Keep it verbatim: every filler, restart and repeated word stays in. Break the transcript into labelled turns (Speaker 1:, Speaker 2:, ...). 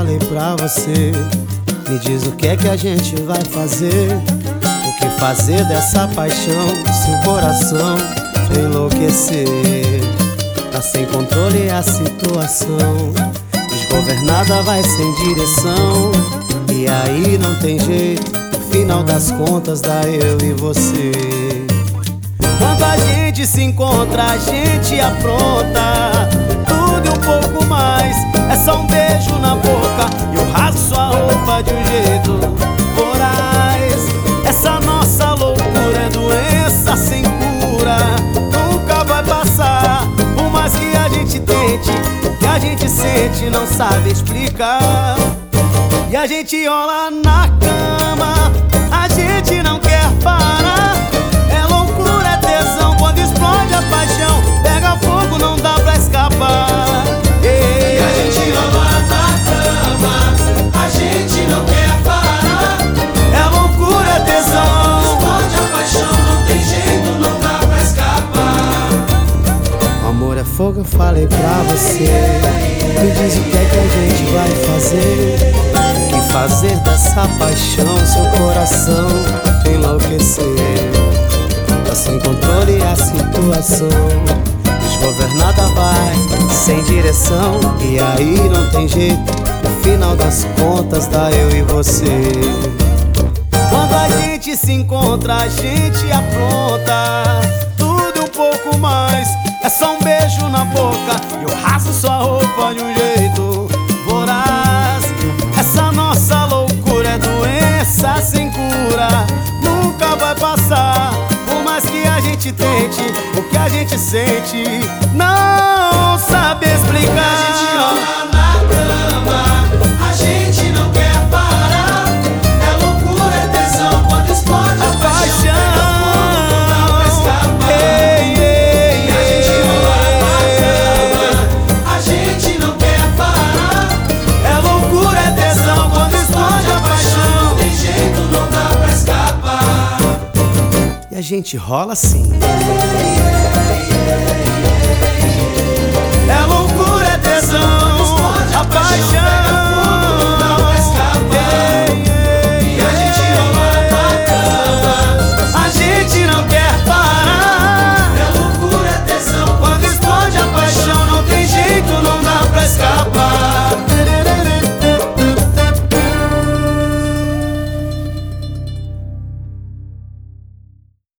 Speaker 1: falei pra você. Me diz o que é que a gente vai fazer. O que fazer dessa paixão se o coração enlouquecer? Tá sem controle a situação, desgovernada vai sem direção. E aí não tem jeito, no final das contas dá eu e você. Quando a gente se encontra, a gente apronta tudo e um pouco mais. É só um beijo na boca e eu rasgo sua roupa de um jeito voraz. Essa nossa loucura é doença sem cura, nunca vai passar. Por mais que a gente tente, o que a gente sente não sabe explicar. E a gente rola na cama, a gente não quer parar. É loucura, é tesão, quando explode a paixão, pega fogo, não dá pra escapar.
Speaker 2: E a gente rola na cama, a gente não quer parar.
Speaker 1: É loucura, é tesão,
Speaker 2: explode a paixão, não tem jeito, não dá pra escapar.
Speaker 1: o amor é fogo, eu falei pra você. Me diz o que é que a gente vai fazer. O que fazer dessa paixão, seu coração enlouquecer? Tá sem controle a situação, desgovernada vai sem direção. E aí não tem jeito, no final das contas dá eu e você. Quando a gente se encontra, a gente apronta tudo e um pouco mais. É só um beijo na boca e eu rasgo sua roupa de um jeito voraz. Essa nossa loucura é doença sem cura, nunca vai passar. Por mais que a gente tente, o que a gente sente não sabe explicar.
Speaker 2: A gente rola na cama, a gente não quer parar. É loucura, é tesão, quando explode a paixão, pega fogo, não dá pra escapar.
Speaker 1: Ei, ei,
Speaker 2: E a gente rola na cama, a gente não quer parar.
Speaker 1: é loucura, é tesão, quando explode a paixão,
Speaker 2: Não tem jeito, não dá pra escapar.
Speaker 1: e a gente rola assim. É loucura, é tesão, a paixão.